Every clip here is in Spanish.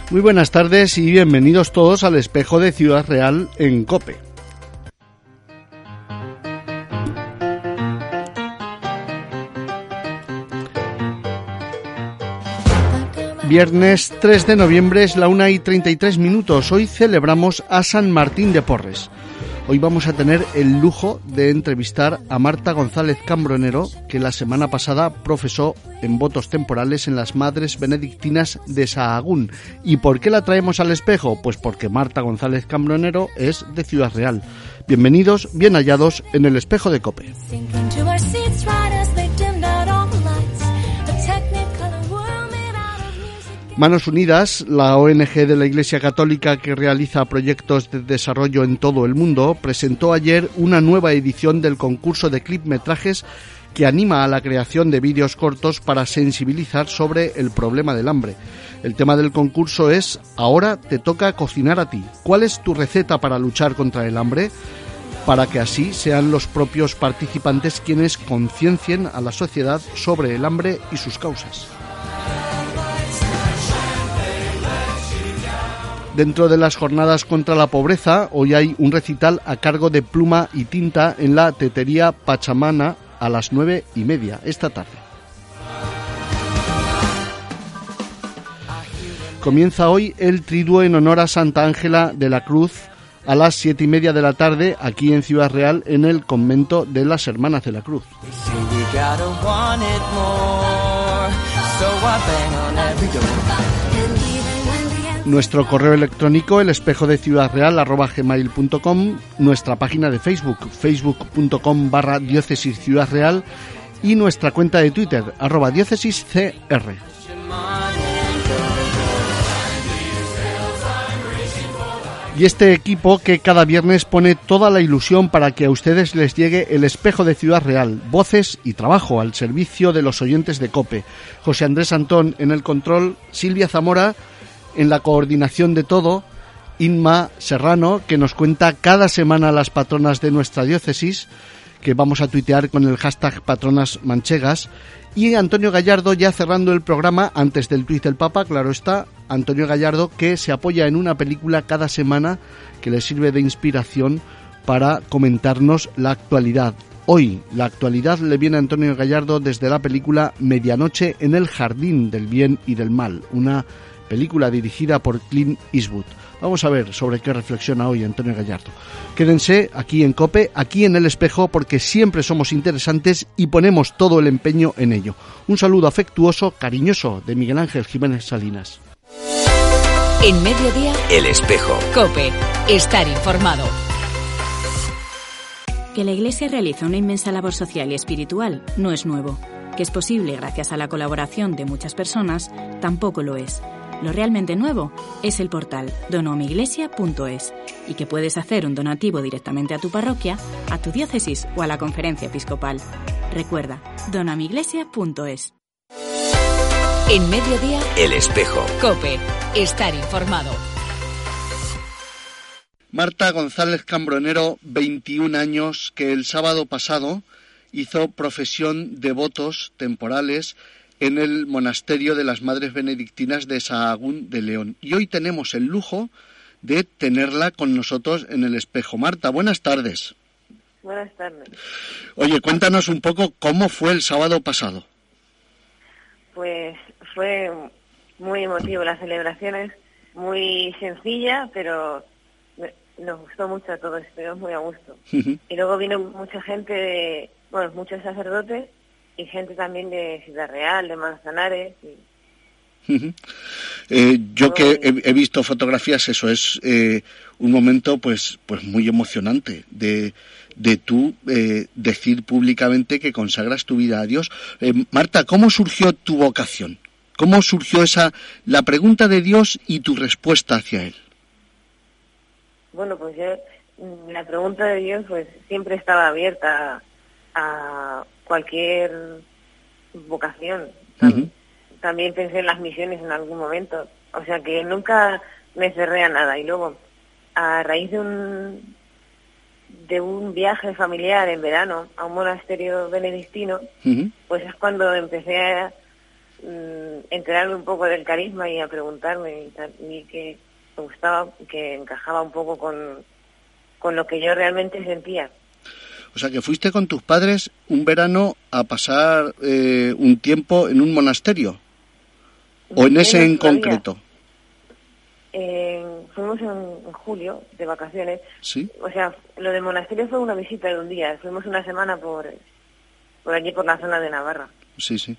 Muy buenas tardes y bienvenidos todos al Espejo de Ciudad Real en COPE. Viernes 3 de noviembre es la 1:33. Hoy celebramos a San Martín de Porres. Hoy vamos a tener el lujo de entrevistar a Marta González Cambronero, que la semana pasada profesó en votos temporales en las Madres Benedictinas de Sahagún. ¿Y por qué la traemos al espejo? Pues porque Marta González Cambronero es de Ciudad Real. Bienvenidos, bien hallados en el Espejo de COPE. Manos Unidas, la ONG de la Iglesia Católica que realiza proyectos de desarrollo en todo el mundo, presentó ayer una nueva edición del concurso de clipmetrajes que anima a la creación de vídeos cortos para sensibilizar sobre el problema del hambre. El tema del concurso es "Ahora te toca cocinar a ti". ¿Cuál es tu receta para luchar contra el hambre? Para que así sean los propios participantes quienes conciencien a la sociedad sobre el hambre y sus causas. Dentro de las jornadas contra la pobreza, hoy hay un recital a cargo de Pluma y Tinta en la Tetería Pachamama a las 9:30 esta tarde. Comienza hoy el triduo en honor a Santa Ángela de la Cruz a las 7:30 de la tarde aquí en Ciudad Real en el convento de las Hermanas de la Cruz. Nuestro correo electrónico, elespejodeciudadreal@gmail.com, nuestra página de Facebook, facebook.com/diócesis Ciudad Real y nuestra cuenta de Twitter, @diócesiscr. Y este equipo que cada viernes pone toda la ilusión para que a ustedes les llegue el Espejo de Ciudad Real, voces y trabajo al servicio de los oyentes de COPE. José Andrés Antón en el control, Silvia Zamora en la coordinación de todo, Inma Serrano, que nos cuenta cada semana las patronas de nuestra diócesis, que vamos a tuitear con el hashtag Patronas Manchegas, y Antonio Gallardo ya cerrando el programa antes del tuit del Papa, claro está, Antonio Gallardo que se apoya en una película cada semana que le sirve de inspiración para comentarnos la actualidad. Hoy la actualidad le viene a Antonio Gallardo desde la película Medianoche en el Jardín del Bien y del Mal, una película dirigida por Clint Eastwood. Vamos a ver sobre qué reflexiona hoy Antonio Gallardo. Quédense aquí en COPE, aquí en El Espejo, porque siempre somos interesantes y ponemos todo el empeño en ello. Un saludo afectuoso, cariñoso, de Miguel Ángel Jiménez Salinas. En Mediodía, El Espejo. COPE, estar informado. Que la Iglesia realiza una inmensa labor social y espiritual no es nuevo. Que es posible gracias a la colaboración de muchas personas tampoco lo es. Lo realmente nuevo es el portal donoamiglesia.es y que puedes hacer un donativo directamente a tu parroquia, a tu diócesis o a la conferencia episcopal. Recuerda, donoamiglesia.es. En Mediodía, El Espejo. COPE, estar informado. Marta González Cambronero, 21 años, que el sábado pasado hizo profesión de votos temporales en el monasterio de las Madres Benedictinas de Sahagún de León. Y hoy tenemos el lujo de tenerla con nosotros en el espejo. Marta, buenas tardes. Buenas tardes. Oye, cuéntanos un poco cómo fue el sábado pasado. Pues fue muy emotivo las celebraciones, muy sencilla, pero nos gustó mucho a todos, estuvimos muy a gusto. Y luego vino mucha gente, muchos sacerdotes, y gente también de Ciudad Real, de Manzanares. Yo que he visto fotografías, eso es un momento pues muy emocionante de tú decir públicamente que consagras tu vida a Dios. Marta, ¿cómo surgió tu vocación? ¿Cómo surgió la pregunta de Dios y tu respuesta hacia Él? Bueno, pues la pregunta de Dios pues siempre estaba abierta a cualquier vocación. También pensé en las misiones en algún momento, o sea que nunca me cerré a nada. Y luego, a raíz de un viaje familiar en verano a un monasterio benedictino, pues es cuando empecé enterarme un poco del carisma y a preguntarme y tal, y que me gustaba, que encajaba un poco con lo que yo realmente sentía. O sea, que fuiste con tus padres un verano a pasar un tiempo en un monasterio, o en ese en concreto. Fuimos en julio de vacaciones. Sí. O sea, lo del monasterio fue una visita de un día. Fuimos una semana por allí, por la zona de Navarra. Sí, sí.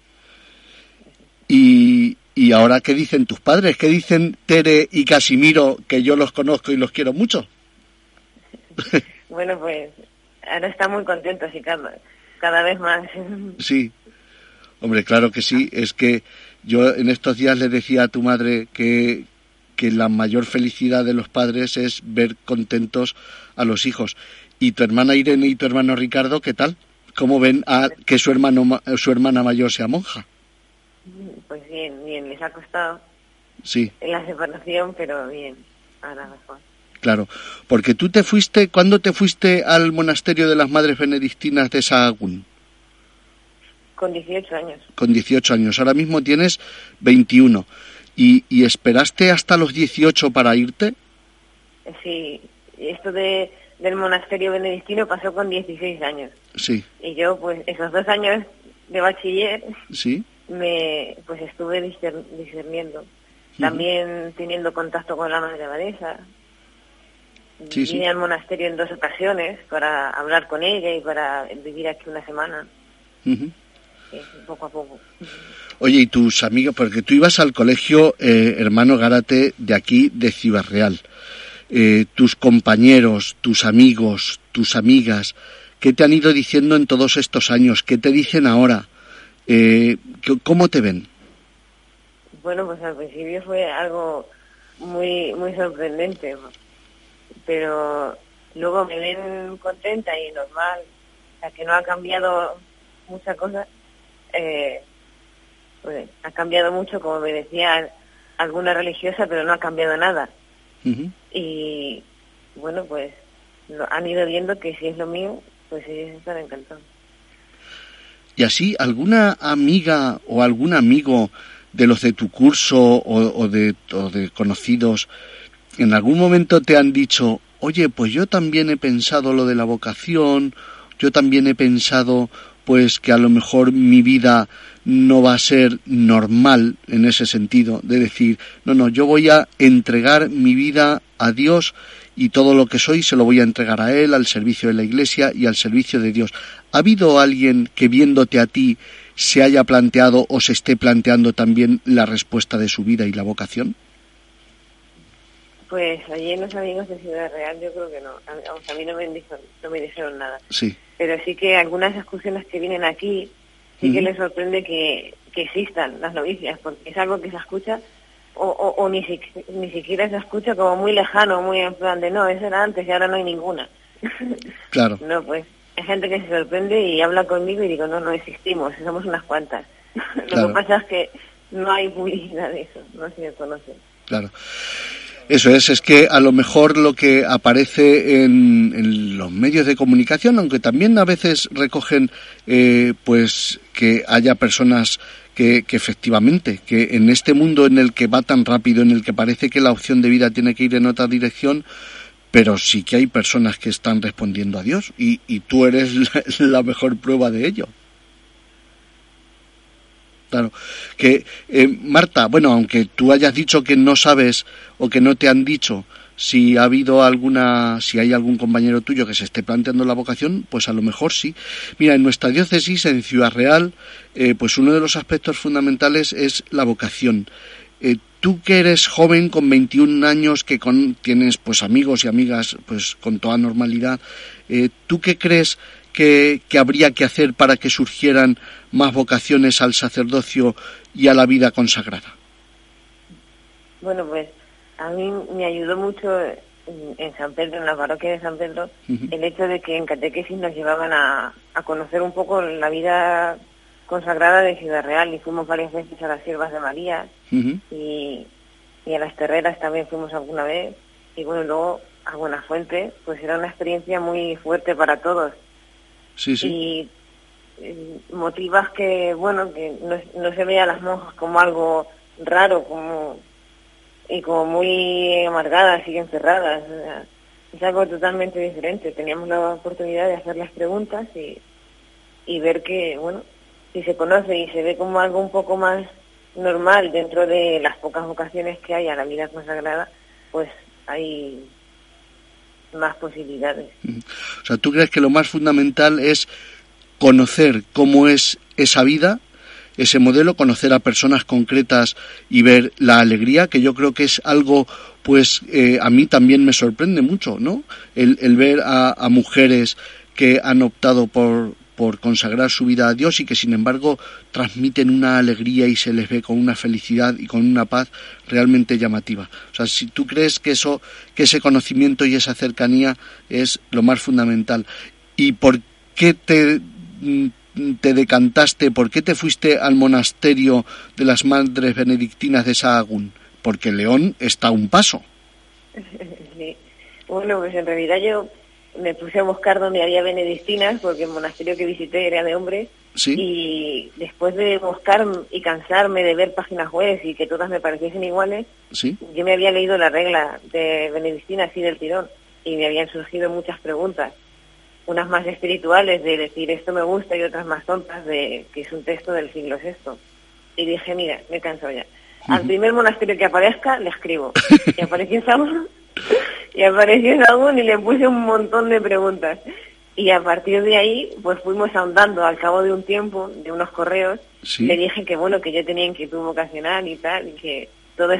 ¿Y ahora qué dicen tus padres? ¿Qué dicen Tere y Casimiro, que yo los conozco y los quiero mucho? Bueno, pues ahora están muy contentos y cada vez más. Sí. Hombre, claro que sí. Es que yo en estos días le decía a tu madre que la mayor felicidad de los padres es ver contentos a los hijos. ¿Y tu hermana Irene y tu hermano Ricardo, qué tal? ¿Cómo ven a que su hermana mayor sea monja? Pues bien, les ha costado. Sí. La separación, pero bien, ahora mejor. Claro, porque tú ¿cuándo te fuiste al monasterio de las Madres Benedictinas de Sahagún? Con 18 años. Con 18 años, ahora mismo tienes 21. ¿Y esperaste hasta los 18 para irte? Sí, esto del monasterio benedictino pasó con 16 años. Sí. Y yo, pues, esos 2 años de bachiller, sí, pues estuve discerniendo. También teniendo contacto con la Madre Abadesa. Sí, Vine al monasterio en 2 ocasiones para hablar con ella y para vivir aquí una semana. Poco a poco. Oye, ¿y tus amigos? Porque tú ibas al colegio Hermano Gárate de aquí, de Ciudad Real. Tus compañeros, tus amigos, tus amigas, ¿qué te han ido diciendo en todos estos años? ¿Qué te dicen ahora? ¿Cómo te ven? Bueno, pues al principio fue algo muy muy sorprendente, pero luego me ven contenta y normal, o sea, que no ha cambiado muchas cosas. Pues ha cambiado mucho, como me decía alguna religiosa, pero no ha cambiado nada. Y bueno, pues han ido viendo que si es lo mío, pues ellos están encantados. ¿Y así alguna amiga o algún amigo de los de tu curso o de conocidos en algún momento te han dicho, oye, pues yo también he pensado lo de la vocación, yo también he pensado pues que a lo mejor mi vida no va a ser normal en ese sentido, de decir, no, yo voy a entregar mi vida a Dios y todo lo que soy se lo voy a entregar a Él, al servicio de la Iglesia y al servicio de Dios? ¿Ha habido alguien que viéndote a ti se haya planteado o se esté planteando también la respuesta de su vida y la vocación? Pues allí en los amigos de Ciudad Real yo creo que no. A mí no me dijeron nada. Sí. Pero sí que algunas excursiones que vienen aquí sí que les sorprende que existan las novicias, porque es algo que se escucha o ni siquiera se escucha como muy lejano, muy en plan de no, eso era antes y ahora no hay ninguna. Claro. No, pues hay gente que se sorprende y habla conmigo y digo, no existimos, somos unas cuantas. Lo que pasa es que no hay publicidad de eso, no se conoce. Claro. Eso es que a lo mejor lo que aparece en los medios de comunicación, aunque también a veces recogen pues que haya personas que efectivamente, que en este mundo en el que va tan rápido, en el que parece que la opción de vida tiene que ir en otra dirección, pero sí que hay personas que están respondiendo a Dios y tú eres la mejor prueba de ello. Claro, que Marta, bueno, aunque tú hayas dicho que no sabes o que no te han dicho si ha habido si hay algún compañero tuyo que se esté planteando la vocación, pues a lo mejor sí. Mira, en nuestra diócesis, en Ciudad Real, pues uno de los aspectos fundamentales es la vocación. Tú que eres joven, con 21 años, que tienes pues amigos y amigas pues con toda normalidad, ¿tú qué crees que habría que hacer para que surgieran más vocaciones al sacerdocio y a la vida consagrada? Bueno, pues a mí me ayudó mucho en San Pedro, en la parroquia de San Pedro, el hecho de que en catequesis nos llevaban a conocer un poco la vida consagrada de Ciudad Real, y fuimos varias veces a las Siervas de María y a las Terreras también fuimos alguna vez, y bueno, luego a Buenafuente, pues era una experiencia muy fuerte para todos. Sí. motivas que, bueno, que no se vea a las monjas como algo raro, como muy amargadas y encerradas. O sea, es algo totalmente diferente. Teníamos la oportunidad de hacer las preguntas y ver que, bueno, si se conoce y se ve como algo un poco más normal dentro de las pocas vocaciones que hay a la vida consagrada, pues hay más posibilidades. O sea, ¿tú crees que lo más fundamental es conocer cómo es esa vida, ese modelo, conocer a personas concretas y ver la alegría, que yo creo que es algo, pues, a mí también me sorprende mucho, ¿no? El ver a mujeres que han optado por consagrar su vida a Dios y que sin embargo transmiten una alegría y se les ve con una felicidad y con una paz realmente llamativa. O sea, si tú crees que ese conocimiento y esa cercanía es lo más fundamental. ¿Y por qué te decantaste, por qué te fuiste al monasterio de las Madres Benedictinas de Sahagún? Porque León está a un paso. Sí. Bueno, pues en realidad yo me puse a buscar donde había benedictinas, porque el monasterio que visité era de hombres. ¿Sí? Y después de buscar y cansarme de ver páginas web y que todas me pareciesen iguales, ¿Sí? Yo me había leído la regla de benedictina así del tirón y me habían surgido muchas preguntas, unas más espirituales de decir esto me gusta y otras más tontas de que es un texto del siglo VI. Y dije, mira, me canso ya. Al primer monasterio que aparezca le escribo. Y apareció Sahagún. Y le puse un montón de preguntas. Y a partir de ahí, pues fuimos ahondando. Al cabo de un tiempo, de unos correos, ¿Sí? Le dije que bueno, que yo tenía inquietud vocacional y tal, y que todos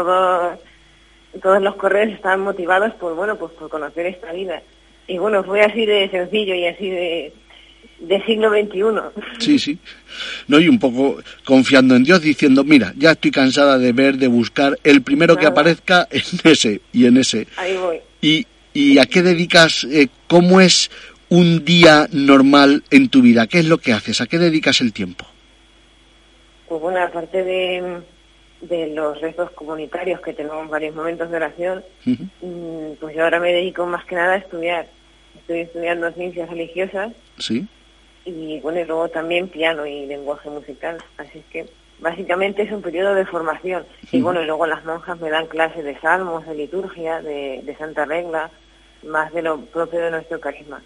los correos estaban motivados por, bueno, pues por conocer esta vida. Y bueno, fue así de sencillo y así de siglo XXI. Sí, sí. No, y un poco confiando en Dios, diciendo, mira, ya estoy cansada de ver, de buscar, el primero que aparezca en ese y en ese. Ahí voy. ¿Y a qué dedicas, cómo es un día normal en tu vida? ¿Qué es lo que haces? ¿A qué dedicas el tiempo? Pues bueno, aparte de los rezos comunitarios, que tenemos varios momentos de oración, pues yo ahora me dedico más que nada a estudiar. Estoy estudiando ciencias religiosas. Sí. Y bueno, y luego también piano y lenguaje musical. Así es que básicamente es un periodo de formación. Y bueno, y luego las monjas me dan clases de salmos, de liturgia, de Santa Regla, más de lo propio de nuestro carisma.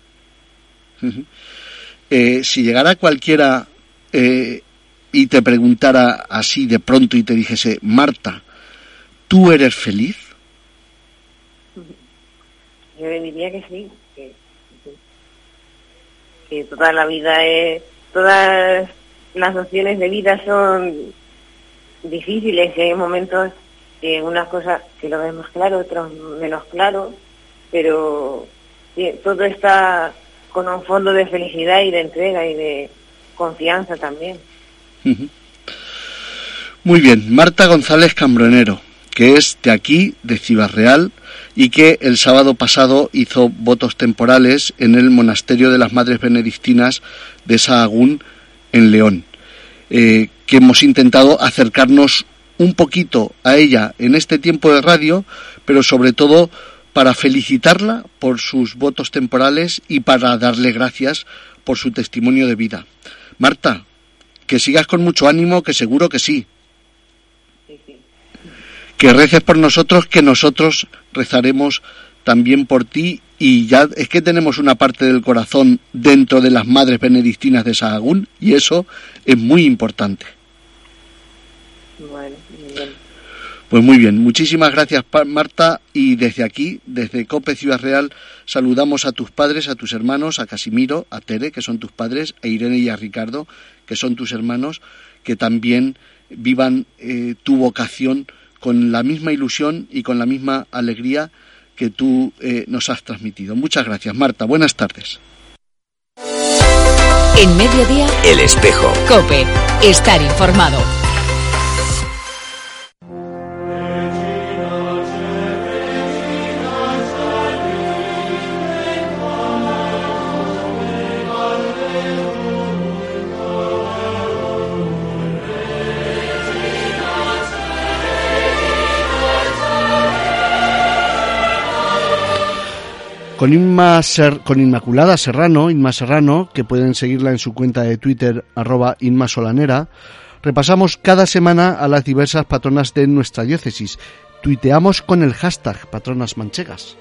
Si llegara cualquiera y te preguntara así de pronto y te dijese, Marta, ¿tú eres feliz? Yo le diría que sí, que toda la vida todas las opciones de vida son difíciles y hay momentos que unas cosas que lo vemos claro, otros menos claro, pero todo está con un fondo de felicidad y de entrega y de confianza también. Muy bien, Marta González Cambronero, que es de aquí, de Ciudad Real, y que el sábado pasado hizo votos temporales en el monasterio de las Madres Benedictinas de Sahagún, en León, que hemos intentado acercarnos un poquito a ella en este tiempo de radio, pero sobre todo para felicitarla por sus votos temporales y para darle gracias por su testimonio de vida. Marta, que sigas con mucho ánimo, que seguro que sí. Que reces por nosotros, que nosotros rezaremos también por ti, y ya es que tenemos una parte del corazón dentro de las Madres Benedictinas de Sahagún, y eso es muy importante. Bueno, muy bien. Pues muy bien, muchísimas gracias, Marta, y desde aquí, desde COPE Ciudad Real, saludamos a tus padres, a tus hermanos, a Casimiro, a Tere, que son tus padres, a Irene y a Ricardo, que son tus hermanos, que también vivan tu vocación con la misma ilusión y con la misma alegría que tú nos has transmitido. Muchas gracias, Marta. Buenas tardes. En Mediodía, El Espejo. COPE. Estar informado. Con Inmaculada Serrano, Inma Serrano, que pueden seguirla en su cuenta de Twitter, @InmaSolanera, repasamos cada semana a las diversas patronas de nuestra diócesis. Tuiteamos con el hashtag Patronas Manchegas.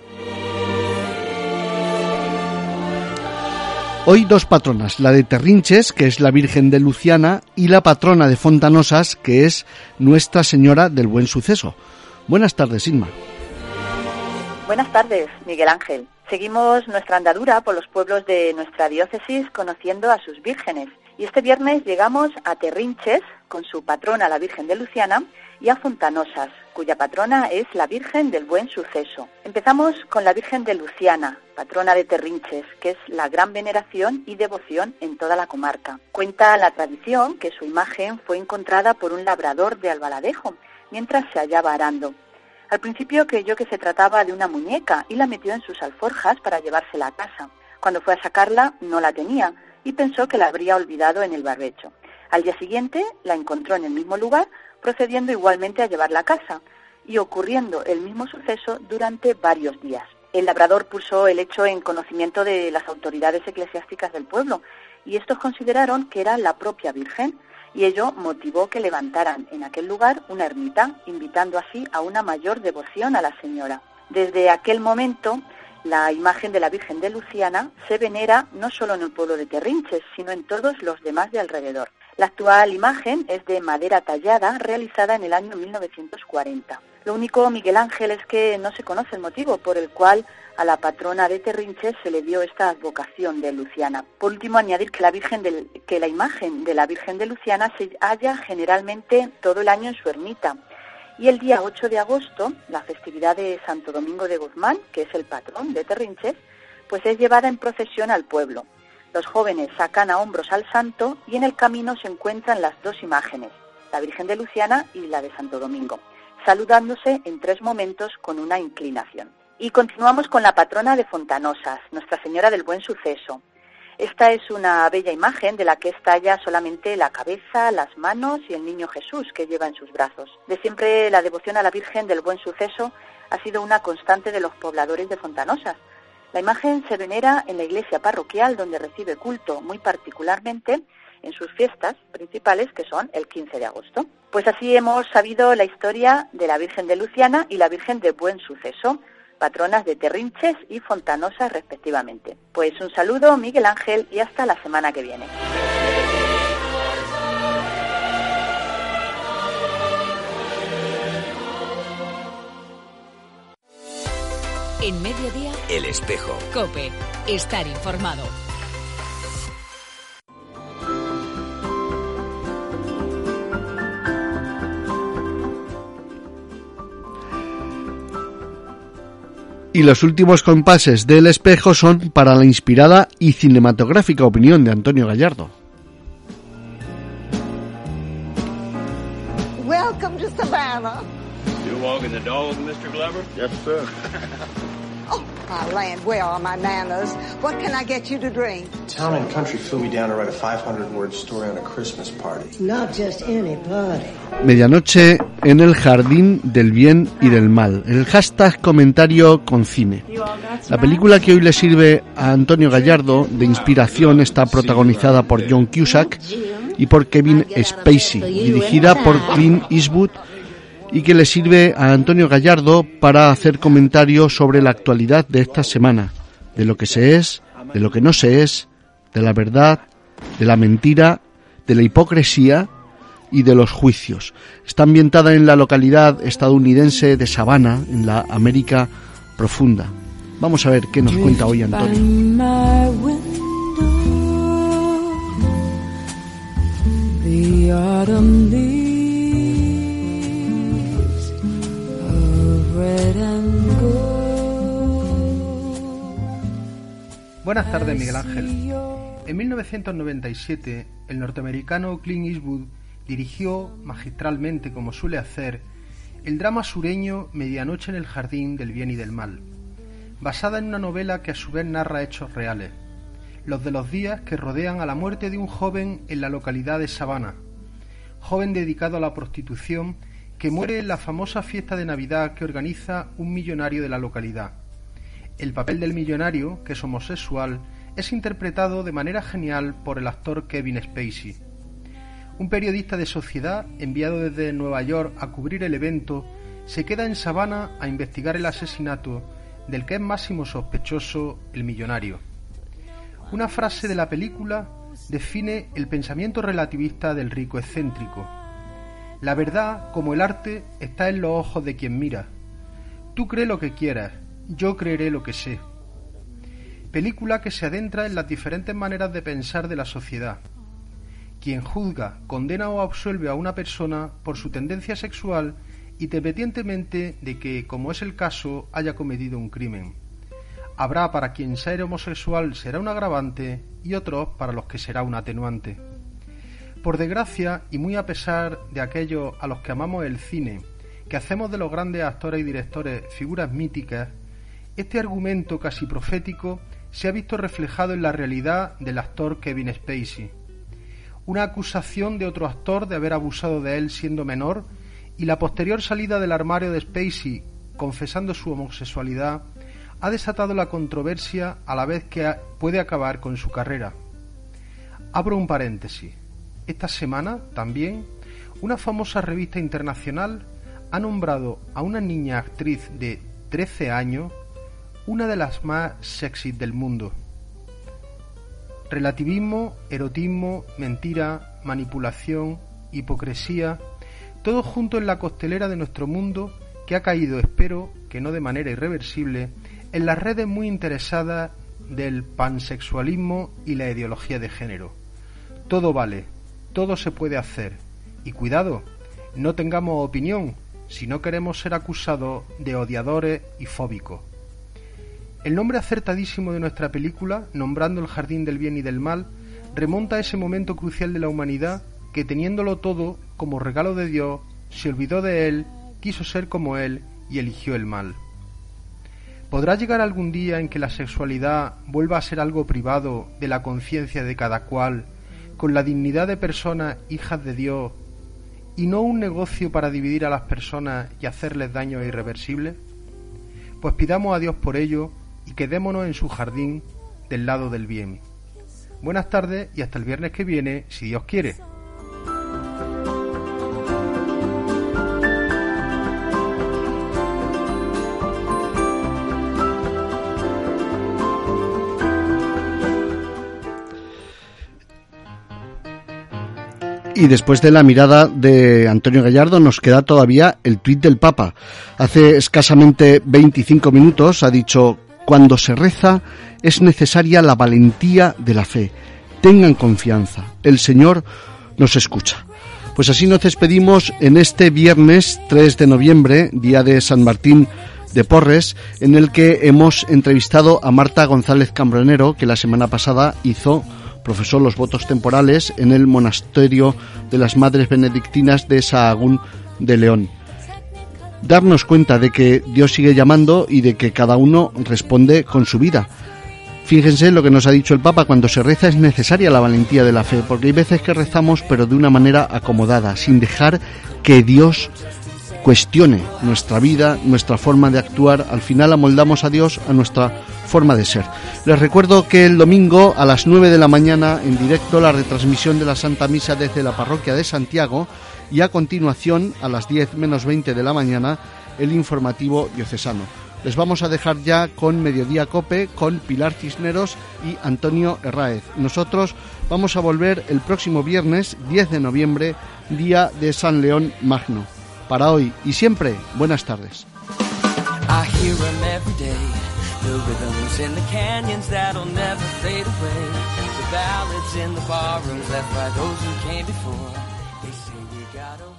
Hoy dos patronas, la de Terrinches, que es la Virgen de Luciana, y la patrona de Fontanosas, que es Nuestra Señora del Buen Suceso. Buenas tardes, Inma. Buenas tardes, Miguel Ángel. Seguimos nuestra andadura por los pueblos de nuestra diócesis conociendo a sus vírgenes. Y este viernes llegamos a Terrinches, con su patrona la Virgen de Luciana, y a Fontanosas, cuya patrona es la Virgen del Buen Suceso. Empezamos con la Virgen de Luciana, patrona de Terrinches, que es la gran veneración y devoción en toda la comarca. Cuenta la tradición que su imagen fue encontrada por un labrador de Albaladejo, mientras se hallaba arando. Al principio creyó que se trataba de una muñeca y la metió en sus alforjas para llevársela a casa. Cuando fue a sacarla, no la tenía y pensó que la habría olvidado en el barbecho. Al día siguiente la encontró en el mismo lugar, procediendo igualmente a llevarla a casa y ocurriendo el mismo suceso durante varios días. El labrador puso el hecho en conocimiento de las autoridades eclesiásticas del pueblo y estos consideraron que era la propia Virgen, y ello motivó que levantaran en aquel lugar una ermita, invitando así a una mayor devoción a la señora. Desde aquel momento, la imagen de la Virgen de Luciana se venera no solo en el pueblo de Terrinches, sino en todos los demás de alrededor. La actual imagen es de madera tallada, realizada en el año 1940. Lo único, Miguel Ángel, es que no se conoce el motivo por el cual a la patrona de Terrinches se le dio esta advocación de Luciana. Por último, añadir que la imagen de la Virgen de Luciana se halla generalmente todo el año en su ermita. Y el día 8 de agosto, la festividad de Santo Domingo de Guzmán, que es el patrón de Terrinches, pues es llevada en procesión al pueblo. Los jóvenes sacan a hombros al santo y en el camino se encuentran las dos imágenes, la Virgen de Luciana y la de Santo Domingo, saludándose en 3 momentos con una inclinación. Y continuamos con la patrona de Fontanosas, Nuestra Señora del Buen Suceso. Esta es una bella imagen de la que estalla solamente la cabeza, las manos y el niño Jesús que lleva en sus brazos. De siempre la devoción a la Virgen del Buen Suceso ha sido una constante de los pobladores de Fontanosas. La imagen se venera en la iglesia parroquial donde recibe culto, muy particularmente en sus fiestas principales, que son el 15 de agosto. Pues así hemos sabido la historia de la Virgen de Luciana y la Virgen de Buen Suceso, patronas de Terrinches y Fontanosas respectivamente. Pues un saludo, Miguel Ángel, y hasta la semana que viene. En Mediodía, El Espejo. COPE. Estar informado. Y los últimos compases del Espejo son para la inspirada y cinematográfica opinión de Antonio Gallardo. Welcome to Savannah. You walking the dog, Mr. Glover? Yes, sir. Oh, my land, where are my manners? What can I get you to drink? Town and Country flew me down to write a 500-word story on a Christmas party. Not just any party. Medianoche en el jardín del bien y del mal. El hashtag comentario con cine. La película que hoy le sirve a Antonio Gallardo de inspiración está protagonizada por John Cusack y por Kevin Spacey, dirigida por Clint Eastwood, y que le sirve a Antonio Gallardo para hacer comentarios sobre la actualidad de esta semana, de lo que se es, de lo que no se es, de la verdad, de la mentira, de la hipocresía y de los juicios. Está ambientada en la localidad estadounidense de Savannah, en la América profunda. Vamos a ver qué nos cuenta hoy Antonio. Buenas tardes, Miguel Ángel. En 1997, el norteamericano Clint Eastwood dirigió, magistralmente como suele hacer, el drama sureño Medianoche en el jardín del bien y del mal, basada en una novela que a su vez narra hechos reales, los de los días que rodean a la muerte de un joven en la localidad de Savannah, joven dedicado a la prostitución que muere en la famosa fiesta de Navidad que organiza un millonario de la localidad. el papel del millonario, que es homosexual, es interpretado de manera genial por el actor Kevin Spacey. Un periodista de Sociedad, enviado desde Nueva York a cubrir el evento, se queda en Savannah a investigar el asesinato del que es máximo sospechoso el millonario. Una frase de la película define el pensamiento relativista del rico excéntrico. La verdad, como el arte, está en los ojos de quien mira. Tú cree lo que quieras, yo creeré lo que sé. Película que se adentra en las diferentes maneras de pensar de la sociedad. Quien juzga, condena o absuelve a una persona por su tendencia sexual, independientemente de que, como es el caso, haya cometido un crimen. Habrá para quien ser homosexual será un agravante y otros para los que será un atenuante. Por desgracia, y muy a pesar de aquellos a los que amamos el cine, que hacemos de los grandes actores y directores figuras míticas, este argumento casi profético se ha visto reflejado en la realidad del actor Kevin Spacey. Una acusación de otro actor de haber abusado de él siendo menor y la posterior salida del armario de Spacey confesando su homosexualidad ha desatado la controversia a la vez que puede acabar con su carrera. Abro un paréntesis. Esta semana, también, una famosa revista internacional ha nombrado a una niña actriz de 13 años una de las más sexys del mundo. Relativismo, erotismo, mentira, manipulación, hipocresía, todo junto en la costelera de nuestro mundo que ha caído, espero que no de manera irreversible, en las redes muy interesadas del pansexualismo y la ideología de género. Todo vale, todo se puede hacer. Y cuidado, no tengamos opinión si no queremos ser acusados de odiadores y fóbicos. El nombre acertadísimo de nuestra película, nombrando el jardín del bien y del mal, remonta a ese momento crucial de la humanidad que, teniéndolo todo como regalo de Dios, se olvidó de él, quiso ser como él y eligió el mal. ¿Podrá llegar algún día en que la sexualidad vuelva a ser algo privado de la conciencia de cada cual, con la dignidad de personas hijas de Dios, y no un negocio para dividir a las personas y hacerles daño irreversible? Pues pidamos a Dios por ello y quedémonos en su jardín del lado del bien. Buenas tardes y hasta el viernes que viene, si Dios quiere. Y después de la mirada de Antonio Gallardo nos queda todavía el tuit del Papa. Hace escasamente 25 minutos ha dicho: cuando se reza es necesaria la valentía de la fe. Tengan confianza, el Señor nos escucha. Pues así nos despedimos en este viernes 3 de noviembre, día de San Martín de Porres, en el que hemos entrevistado a Marta González Cambronero, que la semana pasada profesó los votos temporales en el monasterio de las Madres Benedictinas de Sahagún de León. Darnos cuenta de que Dios sigue llamando y de que cada uno responde con su vida. Fíjense lo que nos ha dicho el Papa: cuando se reza es necesaria la valentía de la fe, porque hay veces que rezamos pero de una manera acomodada, sin dejar que Dios cuestione nuestra vida, nuestra forma de actuar. Al final amoldamos a Dios a nuestra forma de ser. Les recuerdo que el domingo a las 9 de la mañana en directo la retransmisión de la Santa Misa desde la parroquia de Santiago, y a continuación a las 10 menos 20 de la mañana el informativo diocesano. Les vamos a dejar ya con Mediodía Cope, con Pilar Cisneros y Antonio Herráez. Nosotros vamos a volver el próximo viernes 10 de noviembre, día de San León Magno. Para hoy y siempre, buenas tardes. I hear them every day, the rhythms in the canyons that'll never fade away, the ballads in the barrooms left by those who came before.